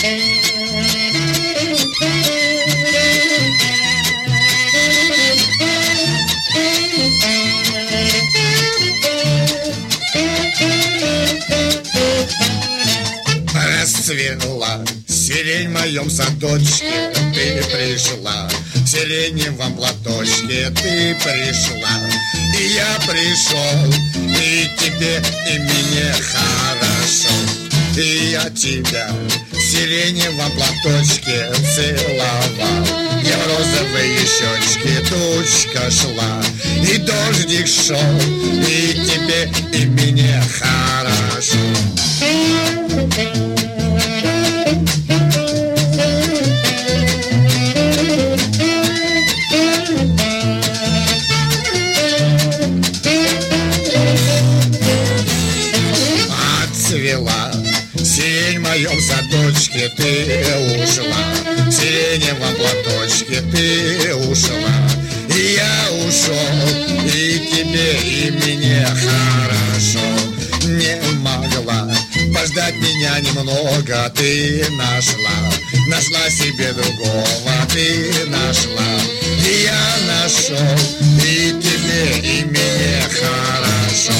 Расцвела сирень в моем садочке, ты пришла. В сиреневом платочке ты пришла. И я пришел, и тебе, и мне хорошо. И я тебя в сиреневом платочке целовал. Я в розовые щечки, тучка шла, и дождик шел, и тебе, и мне хорошо. Отцвела сирень в моем садочке, ты ушла. В сиреневом платочке ты ушла. И я ушел, и тебе, и мне хорошо. Не могла подождать меня немного, ты нашла себе другого, ты нашла. И я нашел, и тебе, и мне хорошо.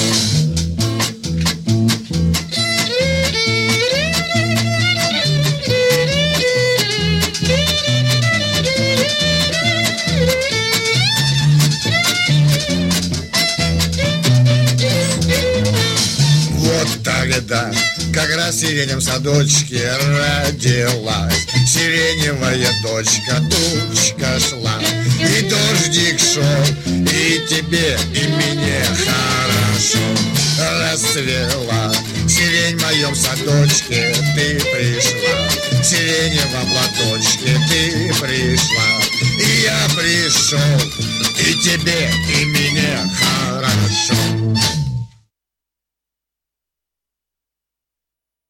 Тогда, как раз в сиреневом садочке родилась сиреневая дочка, тучка шла, и дождик шел, и тебе, и мне хорошо. Расцвела сирень в моем садочке, ты пришла. В сиреневом платочке ты пришла. И я пришел, и тебе, и мне хорошо.